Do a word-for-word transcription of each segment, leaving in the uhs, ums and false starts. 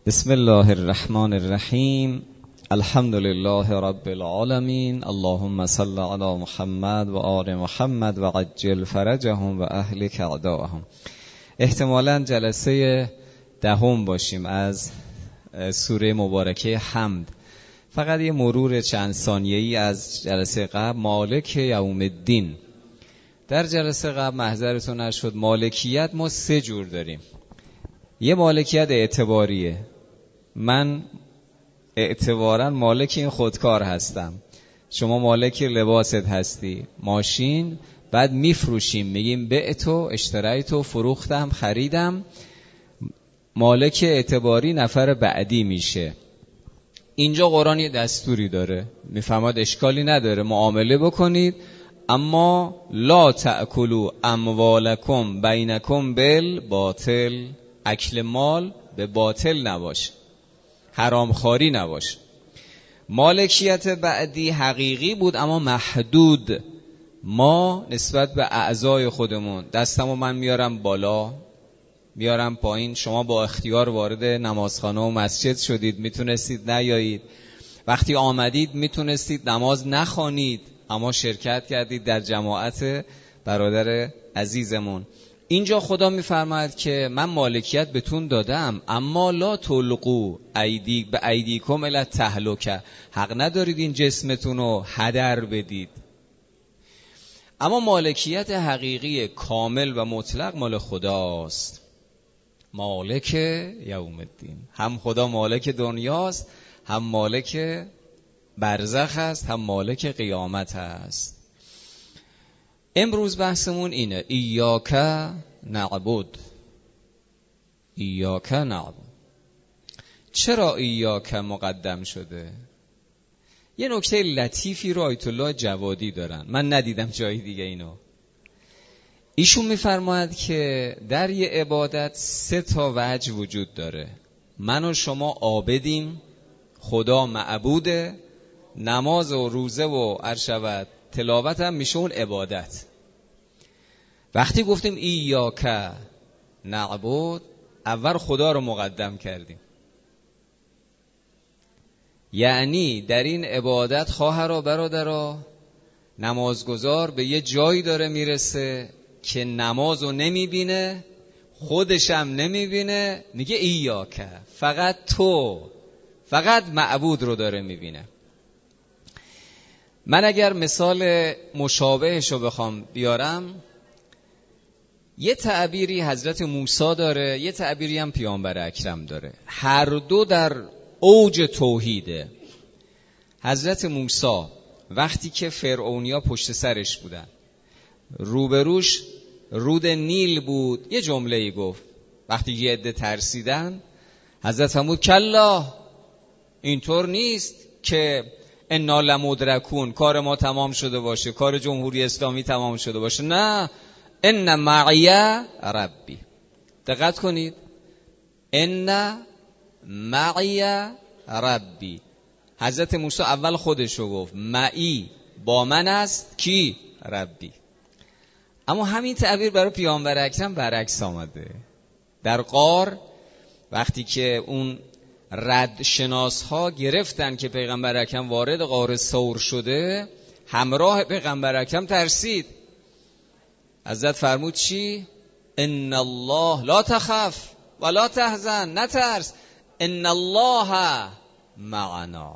بسم الله الرحمن الرحیم. الحمد لله رب العالمین. اللهم صل علی محمد و آل محمد و عجل فرجهم و اهلک اعداءهم. احتمالاً جلسه دهم باشیم از سوره مبارکه حمد. فقط یه مرور چند ثانیه‌ای از جلسه قبل، مالک یوم الدین. در جلسه قبل محضرتون نشد، مالکیت ما سه جور داریم. یه مالکیت اعتباریه، من اعتباراً مالک این خودکار هستم، شما مالک لباست هستی، ماشین، بعد میفروشیم، میگیم بعتو، اشتریتو، فروختم، خریدم. مالک اعتباری نفر بعدی میشه. اینجا قرآن یه دستوری داره، میفهمد اشکالی نداره معامله بکنید، اما لا تأکلوا اموالکم بینکم بالباطل، اکل مال به باطل نباشه، حرامخواری نباشه. مالکیت بعدی حقیقی بود اما محدود. ما نسبت به اعضای خودمون، دستمو من میارم بالا میارم پایین، شما با اختیار وارد نمازخانه و مسجد شدید، میتونستید نیایید، وقتی آمدید میتونستید نماز نخوانید اما شرکت کردید در جماعت برادر عزیزمون. اینجا خدا میفرماید که من مالکیت بهتون دادم اما لا تلقوا ایدی به ایدیکم الی التهلکه، حق ندارید این جسمتون رو هدر بدید. اما مالکیت حقیقی کامل و مطلق مال خداست، مالک یوم الدین. هم خدا مالک دنیاست، هم مالک برزخ است، هم مالک قیامت است. امروز بحثمون اینه، ایاک نعبد. ایاک نعبد. چرا ایاک مقدم شده؟ یه نکته لطیفی رو آیت الله جوادی دارن، من ندیدم جای دیگه اینو. ایشون میفرماید که در یه عبادت سه تا وجه وجود داره. من و شما عابدیم، خدا معبوده، نماز و روزه و عرشبت تلاوت هم میشه اون عبادت. وقتی گفتیم ایاک نعبد، اول خدا رو مقدم کردیم. یعنی در این عبادت خواهرها برادرها، نمازگزار به یه جایی داره میرسه که نمازو نمیبینه، خودشم نمیبینه، میگه ایاک، فقط تو، فقط معبود رو داره میبینه. من اگر مثال مشابهش رو بخوام بیارم، یه تعبیری حضرت موسی داره، یه تعبیری هم پیامبر اکرم داره، هر دو در اوج توحیده. حضرت موسی وقتی که فرعونیا پشت سرش بودن، روبروش رود نیل بود، یه جمله‌ای گفت. وقتی یه عده ترسیدن، حضرت فرمود کلا، اینطور نیست که انا لمدرکون، کار ما تمام شده باشه، کار جمهوری اسلامی تمام شده باشه. نه، ان معی ربی. دقت کنید، ان معی ربی. حضرت موسی اول خودشو گفت، معی با من است، کی؟ ربی. اما همین تعبیر برای پیامبر اکرم برعکس آمده. در غار وقتی که اون رد شناس ها گرفتن که پیغمبر اکرم وارد غار ثور شده، همراه پیغمبر اکرم ترسید. حضرت فرمود چی؟ ان الله لا تخف ولا تحزن، نترس، ان الله معنا.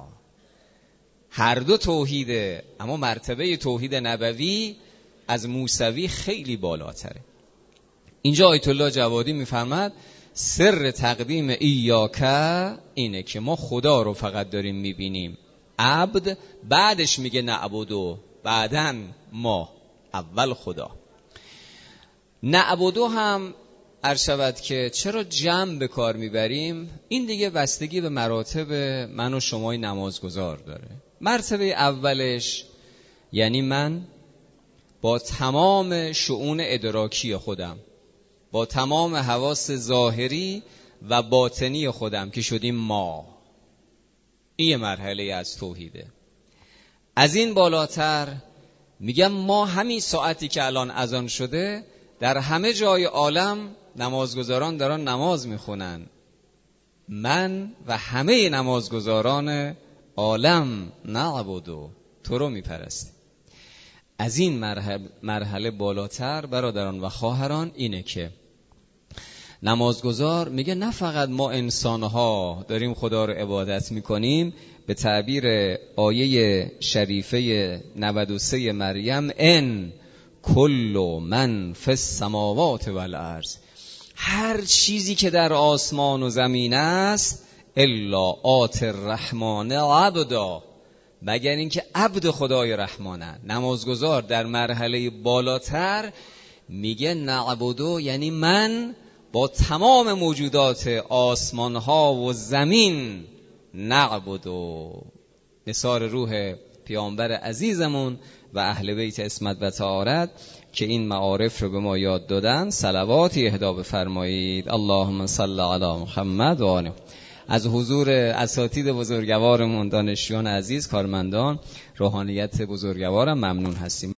هر دو توحیده، اما مرتبه توحید نبوی از موسوی خیلی بالاتره. اینجا آیت الله جوادی میفرماد سر تقدیم ایاک اینه که ما خدا رو فقط داریم میبینیم، عبد بعدش میگه نعبدو، بعدن ما، اول خدا. نعبدو هم عرض شود که چرا جمع به کار میبریم، این دیگه بستگی به مراتب من و شمای نمازگزار داره. مرتبه اولش یعنی من با تمام شؤون ادراکی خودم، با تمام حواس ظاهری و باطنی خودم که شدیم ما، این مرحله از توحیده. از این بالاتر میگم ما همین ساعتی که الان اذان شده، در همه جای عالم نمازگزاران دارن نماز میخونن، من و همه نمازگزاران عالم نعبدو، تو رو میپرستیم. از این مرحله, مرحله بالاتر برادران و خواهران اینه که نمازگزار میگه نه فقط ما انسانها داریم خدا رو عبادت میکنیم، به تعبیر آیه شریفه نود و سه مریم، ان کل من فی السماوات والارض، هر چیزی که در آسمان و زمین است، الا آتی الرحمن عبدا، مگر اینکه عبد خدای رحمانه. نمازگزار در مرحله بالاتر میگه نعبدو، یعنی من با تمام موجودات آسمان ها و زمین نعبدو. نثار روح پیامبر عزیزمون و اهل بیت عصمت و طهارت که این معارف رو به ما یاد دادن، صلواتی اهدا بفرمایید. اللهم صل علی محمد و آله. از حضور اساتید بزرگوارمون، دانشجویان عزیز، کارمندان، روحانیت بزرگوارم ممنون هستیم.